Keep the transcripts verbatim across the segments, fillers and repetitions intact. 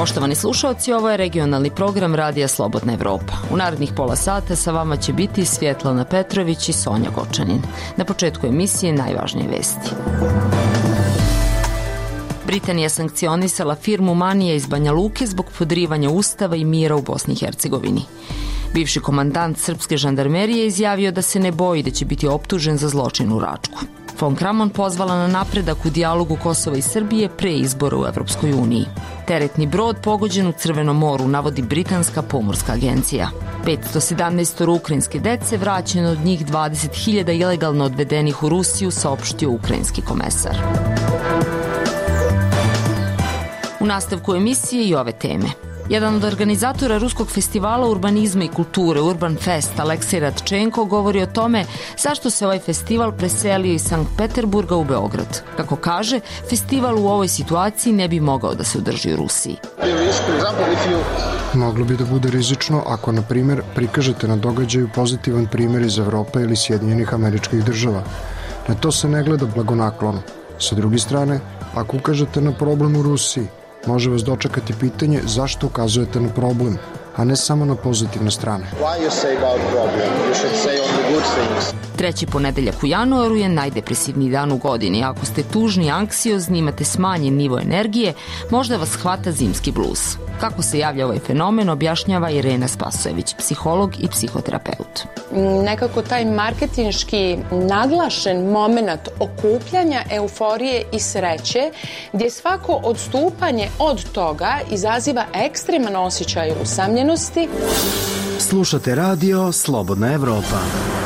Poštovani slušalci, ovo je regionalni program Radija Slobodna Evropa. U narednih pola sata sa vama će biti Svjetlana Petrović i Sonja Gočanin. Na početku emisije najvažnije vesti. Britanija sankcionisala firmu Manija iz Banja Luke zbog podrivanja ustava i mira u Bosni i Hercegovini. Bivši komandant srpske žandarmerije izjavio da se ne boji da će biti optužen za zločin u Račku. Von Kramon pozvala na napredak u dijalogu Kosova i Srbije pre izbora u Evropskoj uniji. Teretni brod pogođen u Crvenom moru, navodi britanska pomorska agencija. petsto sedamnaest ukrajinske dece vraćeno, od njih dvadeset hiljada ilegalno odvedenih u Rusiju, saopštio ukrajinski komesar. U nastavku emisije i ove teme. Jedan od organizatora ruskog festivala urbanizma i kulture Urban Fest, Aleksej Radčenko, govori o tome zašto se ovaj festival preselio iz Sankt Peterburga u Beograd. Kako kaže, festival u ovoj situaciji ne bi mogao da se održi u Rusiji. Moglo bi da bude rizično ako, na primjer, prikažete na događaju pozitivan primjer iz Evrope ili Sjedinjenih Američkih Država. Na to se ne gleda blagonaklono. Sa druge strane, ako ukažete na problem u Rusiji, može vas dočekati pitanje zašto ukazujete na problem, a ne samo na pozitivne strane. Treći ponedeljak u januaru je najdepresivniji dan u godini. Ako ste tužni i anksiozni, imate smanjen nivo energije, možda vas hvata zimski bluz. Kako se javlja ovaj fenomen, objašnjava Irena Spasojević, psiholog i psihoterapeut. Nekako taj marketinški naglašen moment okupljanja, euforije i sreće, gdje svako odstupanje od toga izaziva ekstreman osjećaj usamljenosti. Slušate radio Slobodna Evropa.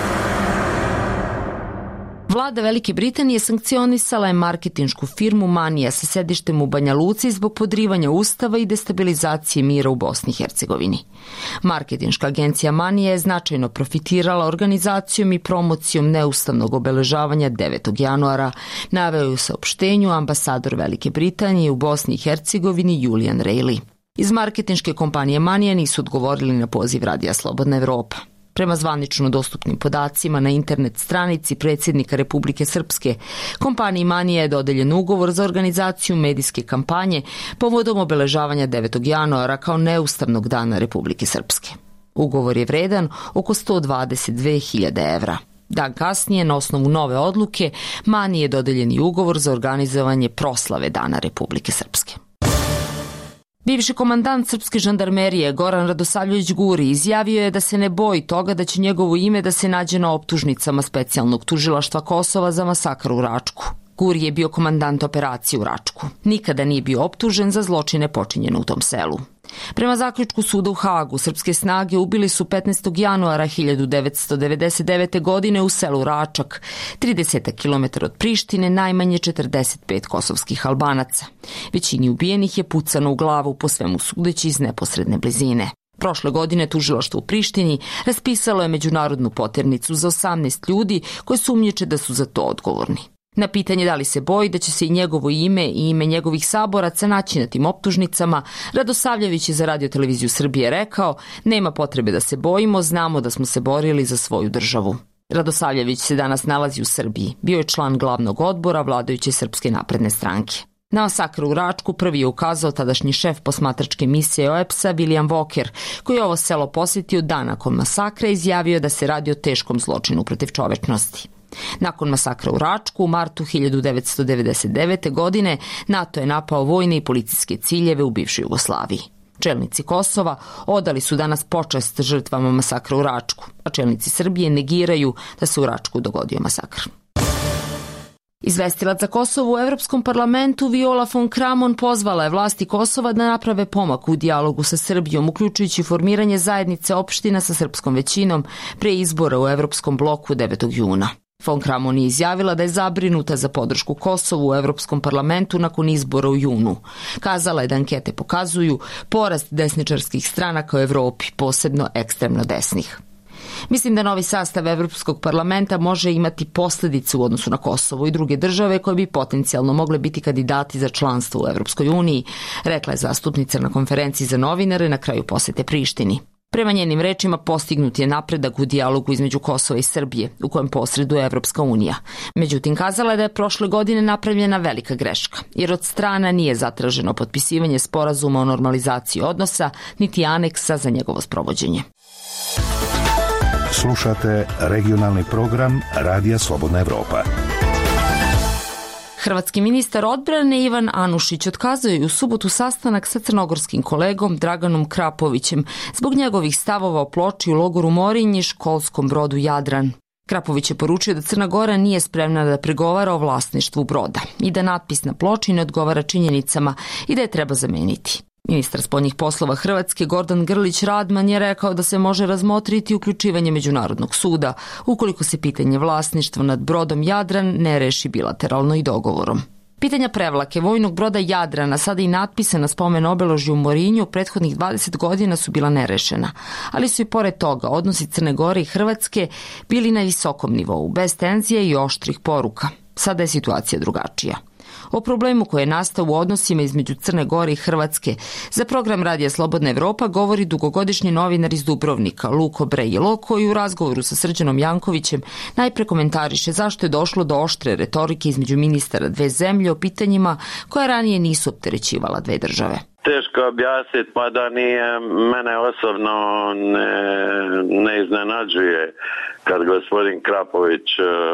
Vlada Velike Britanije sankcionisala je marketinšku firmu Manija sa sedištem u Banja Luci zbog podrivanja ustava i destabilizacije mira u Bosni i Hercegovini. Marketinška agencija Manija je značajno profitirala organizacijom i promocijom neustavnog obeležavanja devetog januara, naveo je u saopštenju ambasador Velike Britanije u Bosni i Hercegovini Julian Reilly. Iz marketinške kompanije Manija nisu odgovorili na poziv Radija Slobodna Evropa. Prema zvanično dostupnim podacima na internet stranici predsjednika Republike Srpske, kompaniji Manija je dodeljen ugovor za organizaciju medijske kampanje povodom obeležavanja devetog januara kao neustavnog dana Republike Srpske. Ugovor je vredan oko sto dvadeset dve hiljade evra. Dan kasnije, na osnovu nove odluke, Maniji je dodeljen i ugovor za organizovanje proslave Dana Republike Srpske. Bivši komandant srpske žandarmerije Goran Radosavljević Guri izjavio je da se ne boji toga da će njegovo ime da se nađe na optužnicama specijalnog tužilaštva Kosova za masakr u Račku. Guri je bio komandant operacije u Račku. Nikada nije bio optužen za zločine počinjene u tom selu. Prema zaključku suda u Hagu, srpske snage ubili su petnaestog januara hiljadu devetsto devedeset devete. godine u selu Račak, trideset kilometara od Prištine, najmanje četrdeset pet kosovskih Albanaca. Većini ubijenih je pucano u glavu, po svemu sudeći iz neposredne blizine. Prošle godine tužilaštvo u Prištini raspisalo je međunarodnu poternicu za osamnaest ljudi koji sumnjiče da su za to odgovorni. Na pitanje da li se boji da će se i njegovo ime i ime njegovih saboraca naći na tim optužnicama, Radosavljević je za Radio Televiziju Srbije rekao: nema potrebe da se bojimo, znamo da smo se borili za svoju državu. Radosavljević se danas nalazi u Srbiji. Bio je član glavnog odbora vladajuće Srpske napredne stranke. Na masakr u Račku prvi je ukazao tadašnji šef posmatračke misije O E P S-a William Walker, koji je ovo selo posjetio dan nakon masakra i izjavio da se radi o teškom zločinu protiv čovečnosti. Nakon masakra u Račku u martu hiljadu devetsto devedeset devete. godine NATO je napao vojne i policijske ciljeve u bivšoj Jugoslaviji. Čelnici Kosova odali su danas počast žrtvama masakra u Račku, a čelnici Srbije negiraju da se u Račku dogodio masakr. Izvestilac za Kosovo u Evropskom parlamentu Viola von Kramon pozvala je vlasti Kosova da naprave pomak u dijalogu sa Srbijom, uključujući formiranje zajednice opština sa srpskom većinom pre izbora u Evropskom bloku devetog juna. Von Kramon je izjavila da je zabrinuta za podršku Kosovu u Evropskom parlamentu nakon izbora u junu. Kazala je da ankete pokazuju porast desničarskih stranaka u Evropi, posebno ekstremno desnih. Mislim da novi sastav Evropskog parlamenta može imati posljedice u odnosu na Kosovo i druge države koje bi potencijalno mogle biti kandidati za članstvo u Evropskoj uniji, rekla je zastupnica na konferenciji za novinare na kraju posete Prištini. Prema njenim rečima postignut je napredak u dijalogu između Kosova i Srbije, u kojem posreduje Evropska unija. Međutim, kazala je da je prošle godine napravljena velika greška, jer od strana nije zatraženo potpisivanje sporazuma o normalizaciji odnosa, niti aneksa za njegovo sprovođenje. Slušate regionalni program Radija Slobodna Evropa. Hrvatski ministar odbrane Ivan Anušić otkazao je u subotu sastanak sa crnogorskim kolegom Draganom Krapovićem zbog njegovih stavova o ploči u logoru Morinj i školskom brodu Jadran. Krapović je poručio da Crna Gora nije spremna da pregovara o vlasništvu broda i da natpis na ploči ne odgovara činjenicama i da je treba zameniti. Ministar spoljnih poslova Hrvatske Gordan Grlić Radman je rekao da se može razmotriti uključivanje Međunarodnog suda ukoliko se pitanje vlasništva nad brodom Jadran ne reši bilateralno i dogovorom. Pitanja prevlake vojnog broda Jadrana, sada i natpisa na spomen obeležju u Morinju, prethodnih dvadeset godina su bila nerešena, ali su i pored toga odnosi Crne Gore i Hrvatske bili na visokom nivou, bez tenzije i oštrih poruka. Sada je situacija drugačija. O problemu koji je nastao u odnosima između Crne Gore i Hrvatske za program Radija Slobodna Evropa govori dugogodišnji novinar iz Dubrovnika Luko Brejilo, koji u razgovoru sa Srđanom Jankovićem najpre komentariše zašto je došlo do oštre retorike između ministara dve zemlje o pitanjima koja ranije nisu opterećivala dve države. Teško objasniti, pa da nije, mene osobno ne, ne iznenađuje kad gospodin Krapović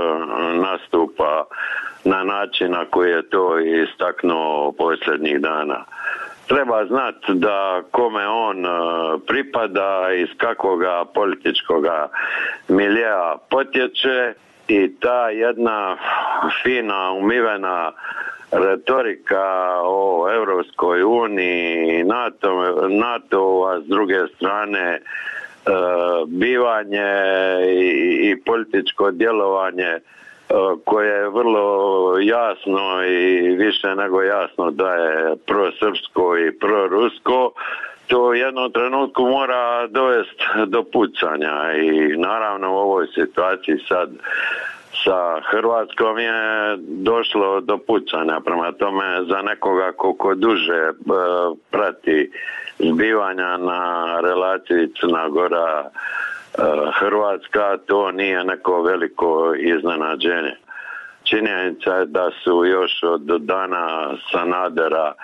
nastupa na način na koji je to istaknuo posljednjih dana. Treba znati da kome on pripada, iz kakvoga političkoga miljea potječe i ta jedna fina, umivena retorika o Europskoj uniji, NATO, NATO, a s druge strane bivanje i, i političko djelovanje koje je vrlo jasno i više nego jasno da je prosrpsko i prorusko, to u jednom trenutku mora dovesti do pucanja i naravno u ovoj situaciji sad sa Hrvatskom je došlo do pucanja. Prema tome, za nekoga koliko duže e, prati zbivanja na relaciji Crna Gora Hrvatska, to nije neko veliko iznenađenje. Činjenica je da su još od dana Sanadera,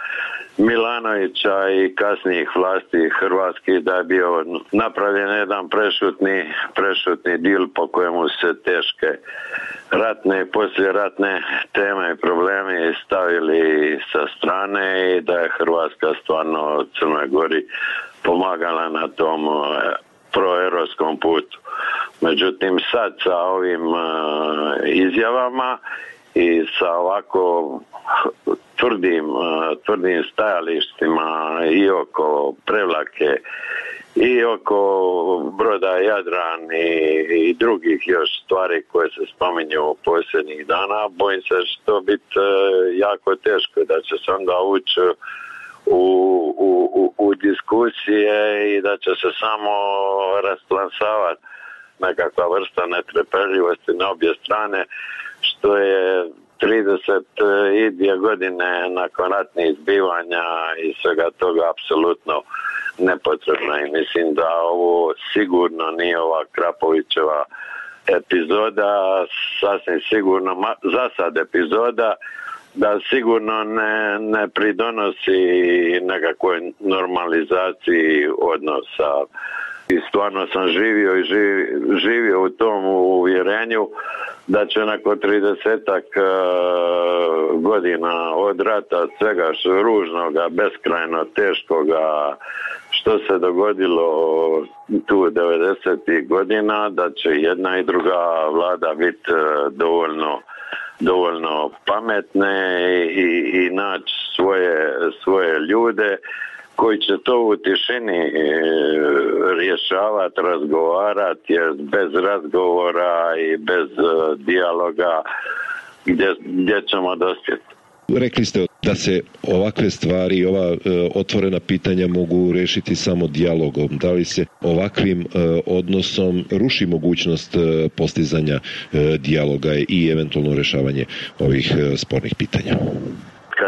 Milanovića i kasnijih vlasti hrvatskih da je bio napravljen jedan prešutni, prešutni dil po kojemu se teške ratne i poslijeratne teme i problemi stavili sa strane i da je Hrvatska stvarno Crnoj Gori pomagala na tom proeuropskom putu. Međutim, sad sa ovim uh, izjavama i sa ovako tvrdim, uh, tvrdim stajalištima i oko prevlake i oko broda Jadran i, i drugih još stvari koje se spominju posljednjih dana, bojim se što to biti uh, jako teško, da će se onda ući U, u, u, u diskusije i da će se samo rasplamsavati nekakva vrsta netrpeljivosti na obje strane, što je trideset dvije godine nakon ratnih zbivanja i svega toga apsolutno nepotrebno. I mislim da ovo sigurno nije ova Krapovićeva epizoda, sasvim sigurno za sad epizoda, da sigurno ne, ne pridonosi nekakvoj normalizaciji odnosa. I stvarno sam živio i živ, živio u tom uvjerenju da će nakon tridesetak uh, godina od rata, svega što ružnoga, beskrajno teškoga, što se dogodilo tu devedesetih godina, da će jedna i druga vlada biti uh, dovoljno dovoljno pametne i, i naći svoje, svoje ljude koji će to u tišini e, rješavati, razgovarati, jer bez razgovora i bez e, dijaloga gdje, gdje ćemo dospjeti. Rekli ste da se ovakve stvari i ova e, otvorena pitanja mogu rešiti samo dijalogom. Da li se ovakvim e, odnosom ruši mogućnost e, postizanja e, dijaloga i eventualno rešavanje ovih e, spornih pitanja? Kad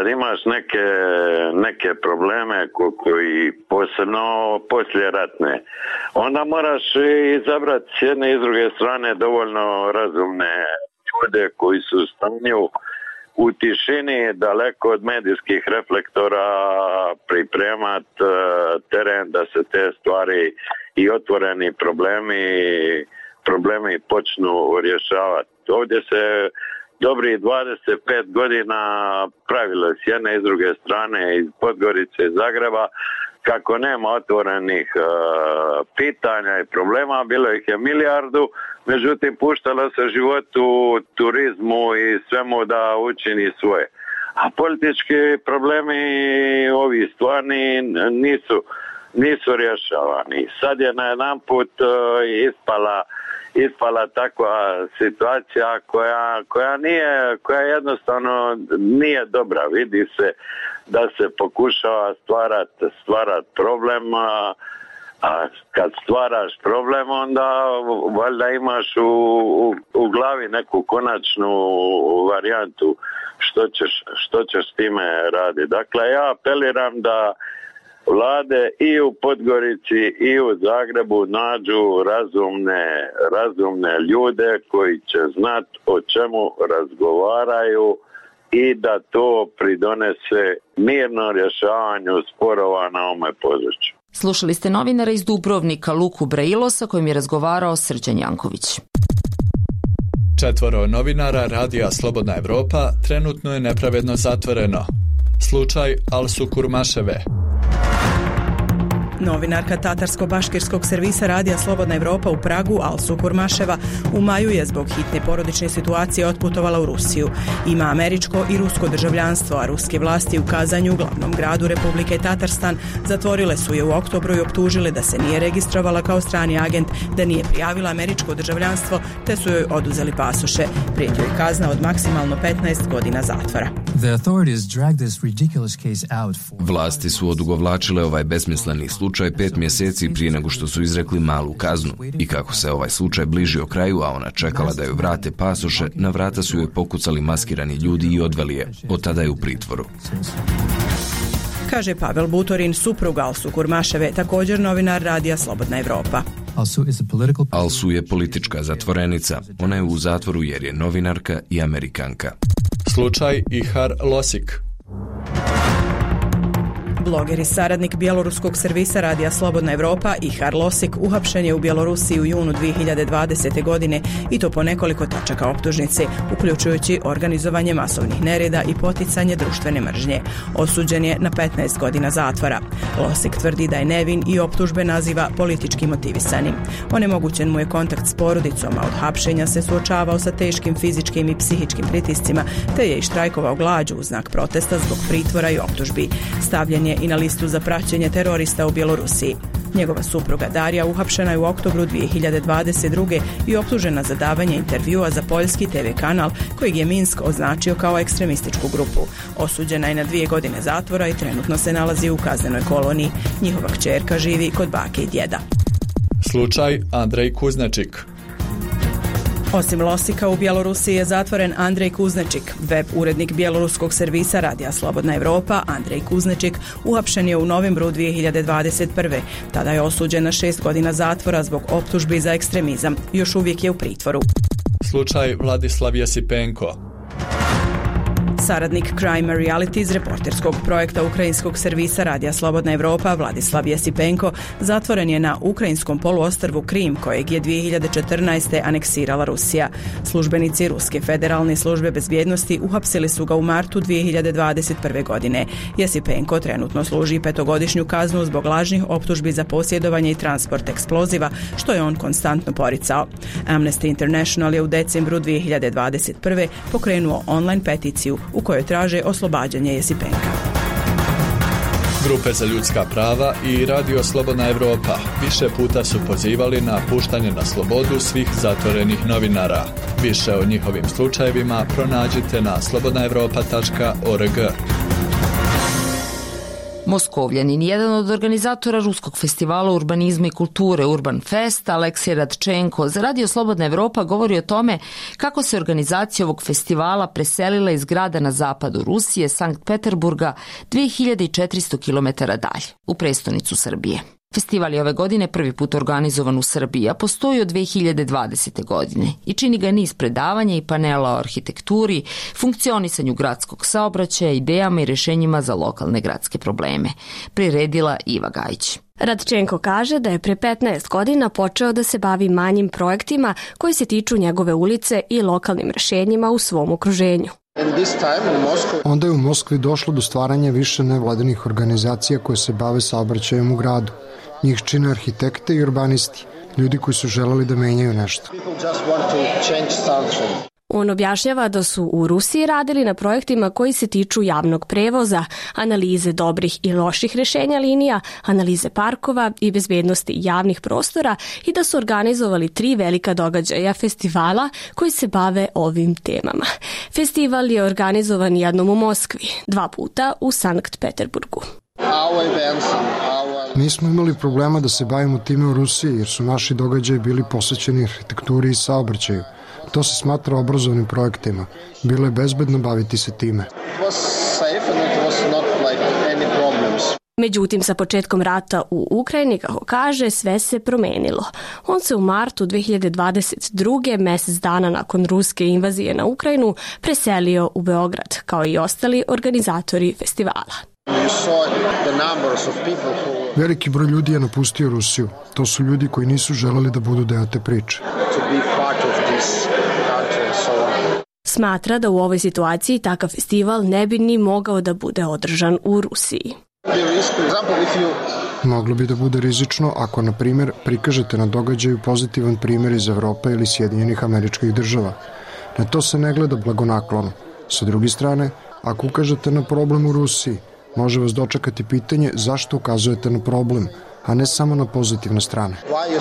kad imaš neke, neke probleme ko, koji posebno poslije ratne, onda moraš izabrati s jedne i s druge strane dovoljno razumne ljude koji su u stanju u tišini, daleko od medijskih reflektora, pripremat teren da se te stvari i otvoreni problemi problemi počnu rješavati. Ovdje se dobri dvadeset pet godina pravilo s jedne i s druge strane, iz Podgorice i Zagreba, kako nema otvorenih uh, pitanja i problema, bilo ih je milijardu, međutim puštalo se životu, turizmu i svemu da učini svoje. A politički problemi ovi stvarni nisu, nisu rješavani. Sad je na jedan put uh, ispala ispala takva situacija koja, koja nije, koja jednostavno nije dobra. Vidi se da se pokušava stvarati stvarat problem, a, a kad stvaraš problem onda valjda imaš u, u, u glavi neku konačnu varijantu što ćeš, što ćeš s time raditi. Dakle, ja apeliram da vlade i u Podgorici i u Zagrebu nađu razumne, razumne ljude koji će znati o čemu razgovaraju i da to pridonese mirno rješavanju sporova na ovome području. Slušali ste novinara iz Dubrovnika Luku Brailo sa kojim je razgovarao Srđan Janković. Četvoro novinara Radija Slobodna Evropa trenutno je nepravedno zatvoreno. Slučaj Alsu Kurmaševe. Novinarka tatarsko-baškirskog servisa Radija Slobodna Evropa u Pragu, Alsu Kurmaševa, u maju je zbog hitne porodične situacije otputovala u Rusiju. Ima američko i rusko državljanstvo, a ruske vlasti u Kazanju, glavnom gradu Republike Tatarstan, zatvorile su je u oktobru i optužile da se nije registrovala kao strani agent, da nije prijavila američko državljanstvo, te su joj oduzeli pasoše. Prijeti joj kazna od maksimalno petnaest godina zatvora. Vlasti su odugovlačile ovaj besmisleni slučaj pet mjeseci prije nego što su izrekli malu kaznu. I kako se ovaj slučaj bližio kraju, a ona čekala da joj vrate pasoše, na vrata su joj pokucali maskirani ljudi i odveli je. Od tada je u pritvoru. Kaže Pavel Butorin, suprug Alsu Kurmaševe, također novinar Radija Slobodna Evropa. Alsu je politička zatvorenica. Ona je u zatvoru jer je novinarka i Amerikanka. Slučaj Ihar Losik. Bloger i saradnik bjeloruskog servisa Radija Slobodna Evropa Ihar Losik uhapšen je u Bjelorusiji u junu dvije hiljade dvadesete. godine i to po nekoliko tačaka optužnice, uključujući organizovanje masovnih nereda i poticanje društvene mržnje. Osuđen je na petnaest godina zatvora. Losik tvrdi da je nevin i optužbe naziva politički motivisanim. Onemogućen mu je kontakt s porodicom, a od hapšenja se suočavao sa teškim fizičkim i psihičkim pritiscima, te je i štrajkovao glađu u znak protesta zbog pritvora i optužbi. Stavljen je i na listu za praćenje terorista u Bjelorusiji. Njegova supruga Darija uhapšena je u oktobru dvije hiljade dvadeset druge. i optužena za davanje intervjua za poljski te ve kanal kojeg je Minsk označio kao ekstremističku grupu. Osuđena je na dvije godine zatvora i trenutno se nalazi u kaznenoj koloniji. Njihova kćerka živi kod bake i djeda. Slučaj Andrej Kuznačik. Osim Losika, u Bjelorusiji je zatvoren Andrej Kuznačik. Web urednik bjeloruskog servisa Radija Slobodna Evropa, Andrej Kuznačik, uhapšen je u novembru dvije hiljade dvadeset prve. Tada je osuđen na šest godina zatvora zbog optužbi za ekstremizam. Još uvijek je u pritvoru. Slučaj Vladislav Jesipenko. Saradnik Crime Reality iz reporterskog projekta ukrajinskog servisa Radija Slobodna Evropa Vladislav Jesipenko zatvoren je na ukrajinskom poluostrvu Krim, kojeg je dvije hiljade četrnaeste. aneksirala Rusija. Službenici Ruske federalne službe bezbjednosti uhapsili su ga u martu dvije hiljade dvadeset prve. godine. Jesipenko trenutno služi petogodišnju kaznu zbog lažnih optužbi za posjedovanje i transport eksploziva, što je on konstantno poricao. Amnesty International je u decembru dvije hiljade dvadeset prve. pokrenuo online peticiju u kojoj traže oslobađanje Jesipenka. Grupe za ljudska prava i Radio Slobodna Evropa više puta su pozivali na puštanje na slobodu svih zatvorenih novinara. Više o njihovim slučajevima pronađite na slobodna evropa tačka org. Moskovljanin, jedan od organizatora ruskog festivala urbanizma i kulture Urban Fest, Aleksej Radčenko, za Radio Slobodna Evropa govori o tome kako se organizacija ovog festivala preselila iz grada na zapadu Rusije, Sankt Peterburga, dve hiljade četiristo kilometara dalje, u prestonicu Srbije. Festival je ove godine prvi put organizovan u Srbiji, a postoji od dve hiljade dvadesete. godine i čini ga niz predavanja i panela o arhitekturi, funkcionisanju gradskog saobraćaja, idejama i rešenjima za lokalne gradske probleme. Priredila Iva Gajić. Radčenko kaže da je pre petnaest godina počeo da se bavi manjim projektima koji se tiču njegove ulice i lokalnim rešenjima u svom okruženju. Onda je u Moskvi došlo do stvaranja više nevladinih organizacija koje se bave saobraćajem u gradu. Njih čine arhitekte i urbanisti, ljudi koji su želeli da menjaju nešto. On objašnjava da su u Rusiji radili na projektima koji se tiču javnog prevoza, analize dobrih i loših rešenja linija, analize parkova i bezbednosti javnih prostora i da su organizovali tri velika događaja festivala koji se bave ovim temama. Festival je organizovan jednom u Moskvi, dva puta u Sankt Peterburgu. Nismo imali problema da se bavimo time u Rusiji jer su naši događaji bili posvećeni arhitekturi i saobraćaju. To se smatra obrazovnim projektima. Bilo je bezbedno baviti se time. Međutim, sa početkom rata u Ukrajini, kako kaže, sve se promenilo. On se u martu dve hiljade dvadeset druge. mesec dana nakon ruske invazije na Ukrajinu, preselio u Beograd, kao i ostali organizatori festivala. Veliki broj ljudi je napustio Rusiju. To su ljudi koji nisu želeli da budu deo te priče. Smatra da u ovoj situaciji takav festival ne bi ni mogao da bude održan u Rusiji. Moglo bi da bude rizično ako, na primjer, prikažete na događaju pozitivan primjer iz Evrope ili Sjedinjenih Američkih Država. Na to se ne gleda blagonaklono. Sa druge strane, ako ukažete na problem u Rusiji, može vas dočekati pitanje zašto ukazujete na problem, a ne samo na pozitivne strane.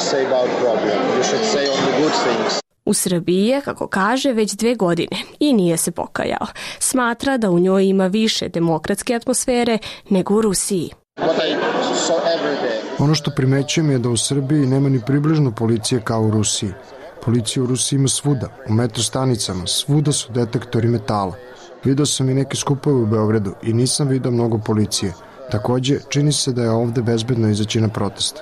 U Srbiji je, kako kaže, već dve godine i nije se pokajao. Smatra da u njoj ima više demokratske atmosfere nego u Rusiji. Ono što primećujem je da u Srbiji nema ni približno policije kao u Rusiji. Policija u Rusiji ima svuda, u metro stanicama, svuda su detektori metala. Video sam i neke skupove u Beogradu i nisam video mnogo policije. Takođe, čini se da je ovde bezbedno izaći na protest.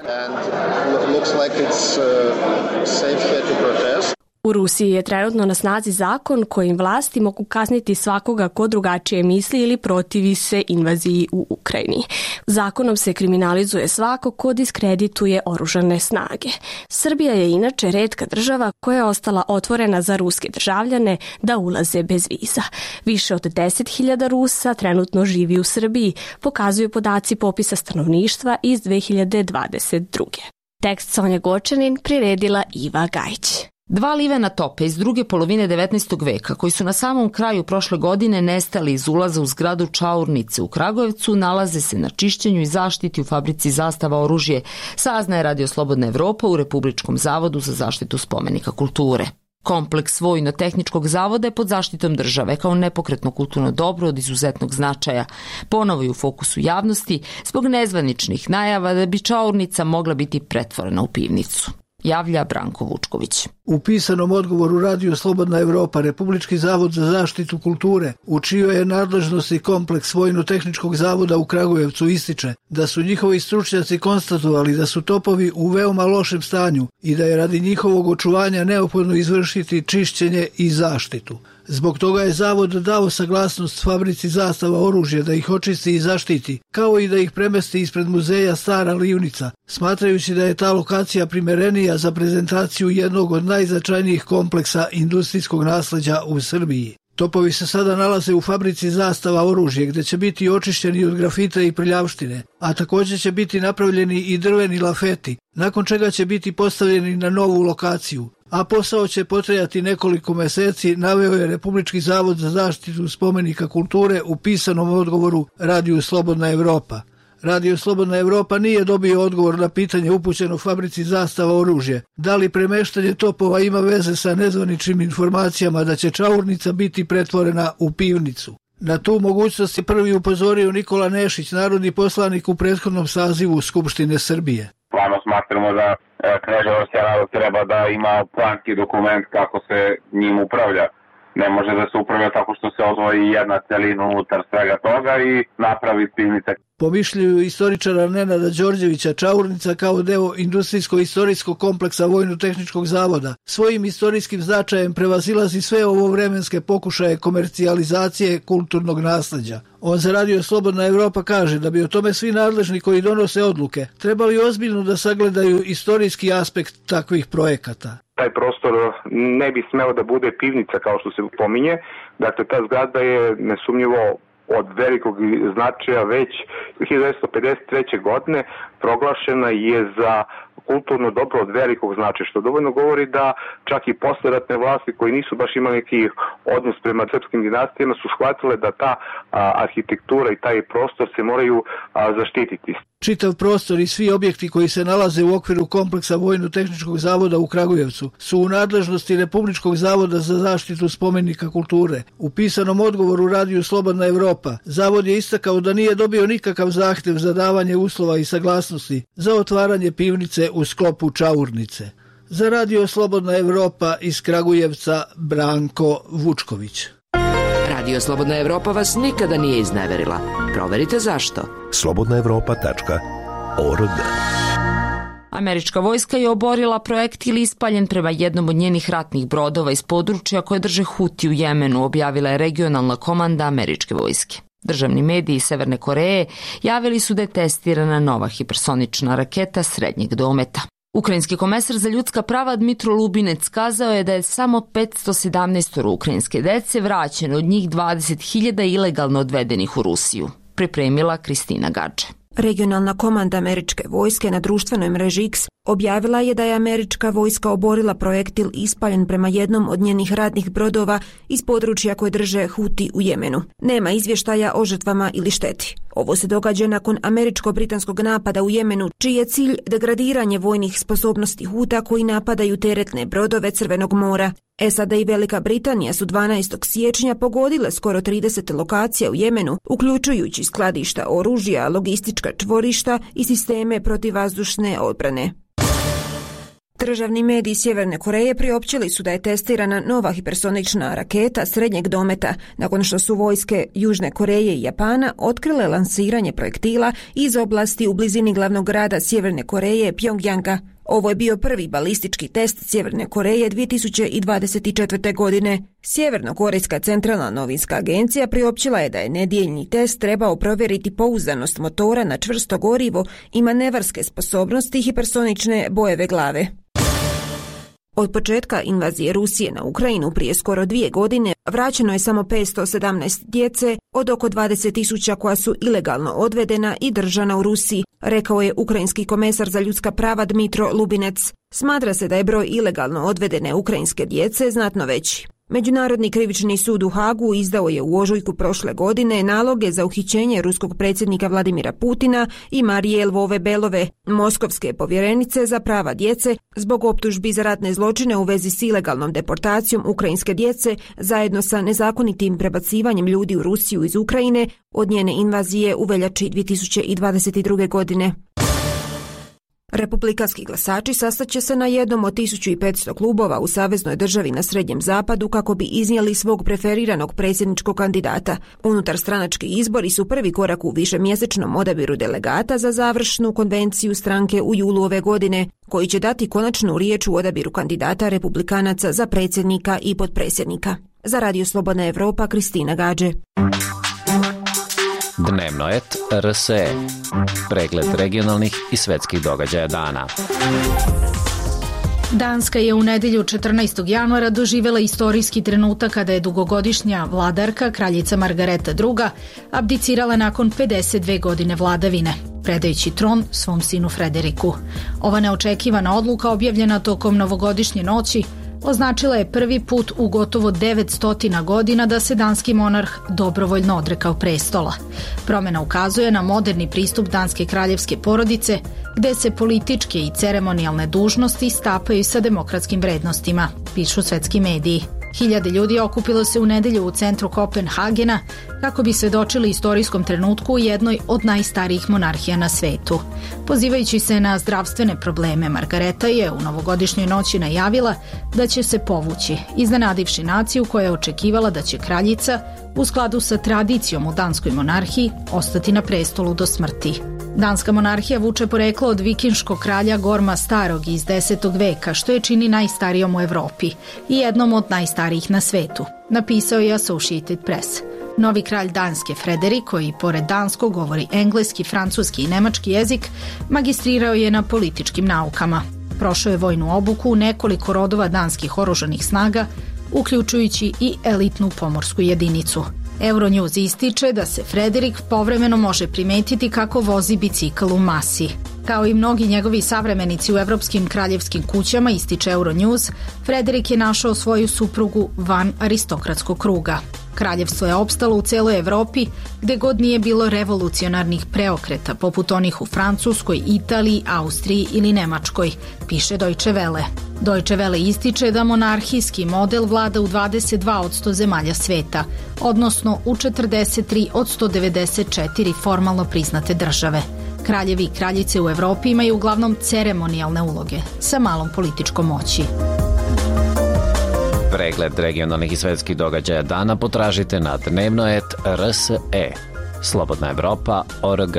U Rusiji je trenutno na snazi zakon kojim vlasti mogu kazniti svakoga ko drugačije misli ili protivi se invaziji u Ukrajini. Zakonom se kriminalizuje svako ko diskredituje oružane snage. Srbija je inače retka država koja je ostala otvorena za ruske državljane da ulaze bez viza. Više od deset hiljada Rusa trenutno živi u Srbiji, pokazuju podaci popisa stanovništva iz dve hiljade dvadeset druge. Tekst Sonja Gočanin priredila Iva Gajić. Dva livena tope iz druge polovine devetnaestog veka, koji su na samom kraju prošle godine nestali iz ulaza u zgradu Čaurnice u Kragujevcu, nalaze se na čišćenju i zaštiti u fabrici Zastava oružje, saznaje Radio Slobodna Evropa u Republičkom zavodu za zaštitu spomenika kulture. Kompleks Vojno-tehničkog zavoda je pod zaštitom države kao nepokretno kulturno dobro od izuzetnog značaja. Ponovo je u fokusu javnosti zbog nezvaničnih najava da bi Čaurnica mogla biti pretvorena u pivnicu. Javlja Branko Vučković. U pisanom odgovoru Radio Slobodna Evropa Republički zavod za zaštitu kulture, u čijoj je nadležnosti kompleks Vojno-tehničkog zavoda u Kragujevcu, ističe da su njihovi stručnjaci konstatovali da su topovi u veoma lošem stanju i da je radi njihovog očuvanja neophodno izvršiti čišćenje i zaštitu. Zbog toga je zavod dao saglasnost fabrici Zastava oružja da ih očisti i zaštiti, kao i da ih premesti ispred muzeja Stara Livnica, smatrajući da je ta lokacija primerenija za prezentaciju jednog od najznačajnijih kompleksa industrijskog nasleđa u Srbiji. Topovi se sada nalaze u fabrici Zastava oružje, gde će biti očišćeni od grafita i prljavštine, a također će biti napravljeni i drveni lafeti, nakon čega će biti postavljeni na novu lokaciju. A posao će potrajati nekoliko meseci, naveo je Republički zavod za zaštitu spomenika kulture u pisanom odgovoru Radiju Slobodna Evropa. Radio Slobodna Evropa nije dobio odgovor na pitanje upućeno fabrici Zastava oružje. Da li premeštanje topova ima veze sa nezvaničnim informacijama da će Čaurnica biti pretvorena u pivnicu? Na tu mogućnost je prvi upozorio Nikola Nešić, narodni poslanik u prethodnom sazivu Skupštine Srbije. Stvarno smatramo da Kneževački narod treba da ima planski dokument kako se njim upravlja. Ne može da se upravlja tako što se odvoji jedna celina unutar svega toga i napravi pivnica. Po mišljenju istoričara Nenada Đorđevića, Čaurnica kao deo industrijsko-istorijskog kompleksa Vojno-tehničkog zavoda svojim istorijskim značajem prevazilazi sve ovovremenske pokušaje komercijalizacije kulturnog nasleđa. On za Radio Slobodna Evropa kaže da bi o tome svi nadležni koji donose odluke trebali ozbiljno da sagledaju istorijski aspekt takvih projekata. Taj prostor ne bi smeo da bude pivnica kao što se pominje. Dakle, ta zgrada je nesumnjivo od velikog značaja već hiljadu devetsto pedeset treće. godine proglašena je za kulturno dobro od velikog značaja, što dovoljno govori da čak i posleratne vlasti koji nisu baš imali neki odnos prema srpskim dinastijama su shvatile da ta a, arhitektura i taj prostor se moraju a, zaštititi. Čitav prostor i svi objekti koji se nalaze u okviru kompleksa Vojno-tehničkog zavoda u Kragujevcu su u nadležnosti Republičkog zavoda za zaštitu spomenika kulture. U pisanom odgovoru Radiju Slobodna Evropa zavod je istakao da nije dobio nikakav zahtev za davanje uslova i saglasnosti za otvaranje pivnice u sklopu Čaurnice. Za Radio Slobodna Evropa iz Kragujevca Branko Vučković. Radio Slobodna Evropa vas nikada nije izneverila. Proverite zašto. slobodna evropa tačka org. Američka vojska je oborila projektil ispaljen prema jednom od njenih ratnih brodova iz područja koje drže Huti u Jemenu, objavila je regionalna komanda američke vojske. Državni mediji Severne Koreje javili su da je testirana nova hipersonična raketa srednjeg dometa. Ukrajinski komesar za ljudska prava Dmitro Lubinec kazao je da je samo petsto sedamnaest ukrajinske dece vraćeno, od njih dvadeset hiljada ilegalno odvedenih u Rusiju. Pripremila Kristina Gadže. Regionalna komanda američke vojske na društvenoj mreži X objavila je da je američka vojska oborila projektil ispaljen prema jednom od njenih radnih brodova iz područja koje drže Huti u Jemenu. Nema izvještaja o žrtvama ili šteti. Ovo se događa nakon američko-britanskog napada u Jemenu, čiji je cilj degradiranje vojnih sposobnosti Huta koji napadaju teretne brodove Crvenog mora. S A D i Velika Britanija su dvanaestog siječnja pogodile skoro trideset lokacija u Jemenu, uključujući skladišta oružja, logistička čvorišta i sisteme protivvazdušne odbrane. Državni mediji Sjeverne Koreje priopćili su da je testirana nova hipersonična raketa srednjeg dometa, nakon što su vojske Južne Koreje i Japana otkrile lansiranje projektila iz oblasti u blizini glavnog grada Sjeverne Koreje, Pjongjanga. Ovo je bio prvi balistički test Sjeverne Koreje dvije tisuće dvadeset četvrte. godine. Sjevernokorejska centralna novinska agencija priopćila je da je nedjeljni test trebao provjeriti pouzdanost motora na čvrsto gorivo i manevarske sposobnosti hipersonične bojeve glave. Od početka invazije Rusije na Ukrajinu prije skoro dvije godine vraćeno je samo petsto sedamnaest djece od oko dvadeset tisuća koja su ilegalno odvedena i držana u Rusiji, rekao je ukrajinski komesar za ljudska prava Dmitro Lubinec. Smatra se da je broj ilegalno odvedene ukrajinske djece znatno veći. Međunarodni krivični sud u Hagu izdao je u ožujku prošle godine naloge za uhićenje ruskog predsjednika Vladimira Putina i Marije Lvove Belove, moskovske povjerenice za prava djece, zbog optužbi za ratne zločine u vezi s ilegalnom deportacijom ukrajinske djece zajedno sa nezakonitim prebacivanjem ljudi u Rusiju iz Ukrajine od njene invazije u veljači dvije tisuće dvadeset druge. godine. Republikanski glasači sastaće se na jednom od tisuću petsto klubova u saveznoj državi na Srednjem zapadu kako bi iznijeli svog preferiranog predsjedničkog kandidata. Unutar stranački izbori su prvi korak u višemjesečnom odabiru delegata za završnu konvenciju stranke u julu ove godine, koji će dati konačnu riječ u odabiru kandidata republikanaca za predsjednika i potpredsjednika. Za Radio Slobodna Evropa, Kristina Gadže. Dnevno et R S E. Pregled regionalnih i svetskih događaja dana. Danska je u nedjelju četrnaestog januara doživjela istorijski trenutak kada je dugogodišnja vladarka, kraljica Margareta druga, abdicirala nakon pedeset dve godine vladavine, predajući tron svom sinu Frederiku. Ova neočekivana odluka, objavljena tokom novogodišnje noći, označila je prvi put u gotovo devetsto godina da se danski monarh dobrovoljno odrekao prestola. Promjena ukazuje na moderni pristup danske kraljevske porodice, gde se političke i ceremonijalne dužnosti stapaju sa demokratskim vrednostima, pišu svetski mediji. Hiljade ljudi okupilo se u nedelju u centru Kopenhagena kako bi svedočili istorijskom trenutku u jednoj od najstarijih monarhija na svetu. Pozivajući se na zdravstvene probleme, Margareta je u novogodišnjoj noći najavila da će se povući, iznenadivši naciju koja je očekivala da će kraljica, u skladu sa tradicijom u danskoj monarhiji, ostati na prestolu do smrti. Danska monarhija vuče poreklo od vikinškog kralja Gorma Starog iz desetog veka, što je čini najstarijom u Evropi i jednom od najstarijih na svetu, napisao je Associated Press. Novi kralj Danske Frederik, koji pored danskog govori engleski, francuski i nemački jezik, magistrirao je na političkim naukama. Prošao je vojnu obuku u nekoliko rodova danskih oružanih snaga, uključujući i elitnu pomorsku jedinicu. Euronews ističe da se Frederik povremeno može primetiti kako vozi bicikl u masi. Kao i mnogi njegovi savremenici u evropskim kraljevskim kućama, ističe Euronews, Frederik je našao svoju suprugu van aristokratskog kruga. Kraljevstvo je opstalo u celoj Evropi, gde god nije bilo revolucionarnih preokreta, poput onih u Francuskoj, Italiji, Austriji ili Nemačkoj, piše Deutsche Welle. Deutsche Welle ističe da monarhijski model vlada u dvadeset dva posto zemalja sveta, odnosno u četrdeset tri od sto devedeset četiri formalno priznate države. Kraljevi i kraljice u Evropi imaju uglavnom ceremonijalne uloge, sa malom političkom moći. Pregled regionalnih i svetskih događaja dana potražite na dnevnoet R S E. Slobodna Evropa точка org.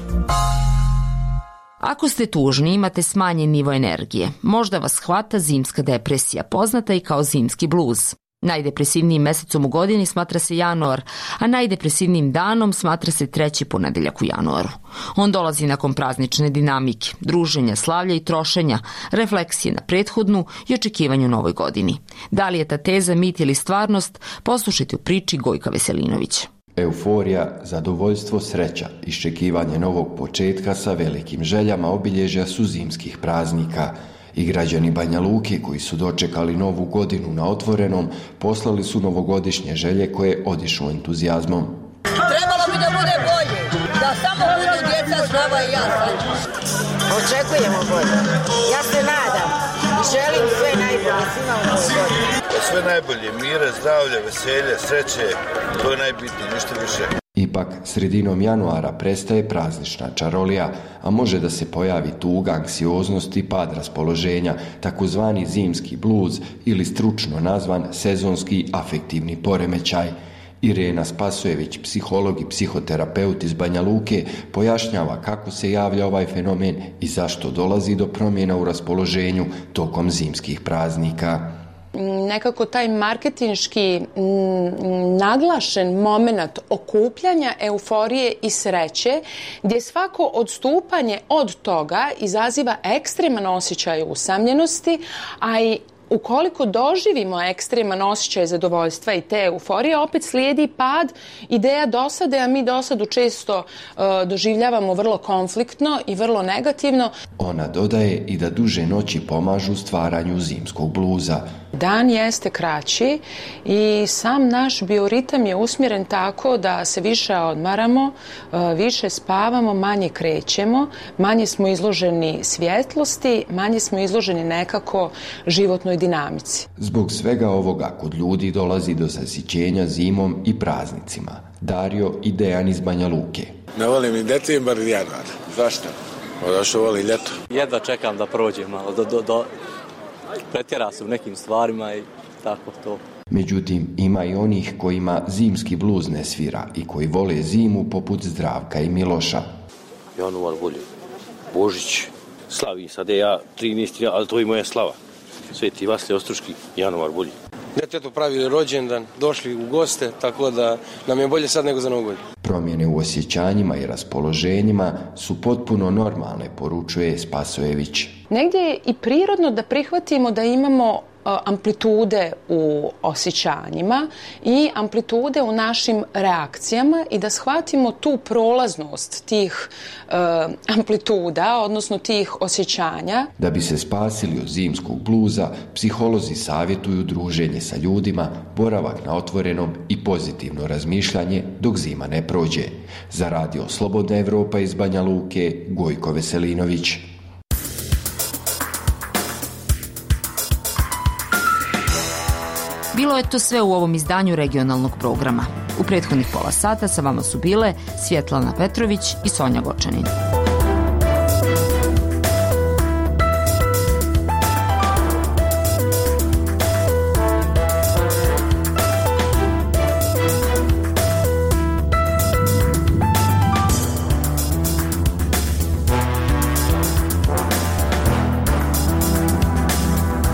Ako ste tužni, imate smanjen nivo energije, možda vas hvata zimska depresija, poznata i kao zimski bluz. Najdepresivnijim mesecom u godini smatra se januar, a najdepresivnijim danom smatra se treći ponedeljak u januaru. On dolazi nakon praznične dinamike, druženja, slavlja i trošenja, refleksije na prethodnu i očekivanju novoj godini. Da li je ta teza mit ili stvarnost, poslušajte u priči Gojka Veselinovića. Euforija, zadovoljstvo, sreća, iščekivanje novog početka sa velikim željama obilježja su zimskih praznika. I građani Banja Luke koji su dočekali novu godinu na otvorenom poslali su novogodišnje želje koje odišu entuzijazmom. Trebalo bi da bude bolje, da samo budu djeca Slava i ja sad. Očekujemo bolje. Ja se nadam i želim sve najbolje svima u novoj godini. Sve najbolje, mire, zdravlje, veselje, sreće, to je najbitnije, ništa više. Ipak, sredinom januara prestaje praznična čarolija, a može da se pojavi tuga, anksioznost i pad raspoloženja, takozvani zimski bluz ili stručno nazvan sezonski afektivni poremećaj. Irena Spasojević, psiholog i psihoterapeut iz Banja Luke, pojašnjava kako se javlja ovaj fenomen i zašto dolazi do promjena u raspoloženju tokom zimskih praznika. Nekako taj marketinški m, naglašen moment okupljanja, euforije i sreće, gdje svako odstupanje od toga izaziva ekstreman osjećaj usamljenosti, a i ukoliko doživimo ekstreman osjećaj zadovoljstva i te euforije, opet slijedi pad ideja dosade, a mi dosadu često uh, doživljavamo vrlo konfliktno i vrlo negativno. Ona dodaje i da duže noći pomažu stvaranju zimskog bluza. Dan jeste kraći i sam naš bioritam je usmjeren tako da se više odmaramo, više spavamo, manje krećemo, manje smo izloženi svjetlosti, manje smo izloženi nekako životnoj dinamici. Zbog svega ovoga kod ljudi dolazi do zasićenja zimom i praznicima. Dario i Dejan iz Banja Luke. Ne volim ni decembar ni januar. Zašto? Zašto volim ljeto? Jedva čekam da prođe malo, do, do, do... pretjera se u nekim stvarima i tako to. Međutim, ima i onih kojima zimski bluz ne svira i koji vole zimu poput Zdravka i Miloša. Januar bolje. Božić slavi, sad je ja trinaesti, ali to je moja slava. Sveti Vasilije Ostruški, januar bolje. Djetetu pravili rođendan, došli u goste, tako da nam je bolje sad nego za Novu godinu. Promjene u osjećanjima i raspoloženjima su potpuno normalne, poručuje Spasojević. Negdje je i prirodno da prihvatimo da imamo amplitude u osjećanjima i amplitude u našim reakcijama i da shvatimo tu prolaznost tih uh, amplituda, odnosno tih osjećanja. Da bi se spasili od zimskog bluza, psiholozi savjetuju druženje sa ljudima, boravak na otvorenom i pozitivno razmišljanje dok zima ne prođe. Za radio Slobodna Evropa iz Banja Luke, Gojko Veselinović. Bilo je to sve u ovom izdanju regionalnog programa. U prethodnih pola sata sa vama su bile Svjetlana Petrović i Sonja Gočanin.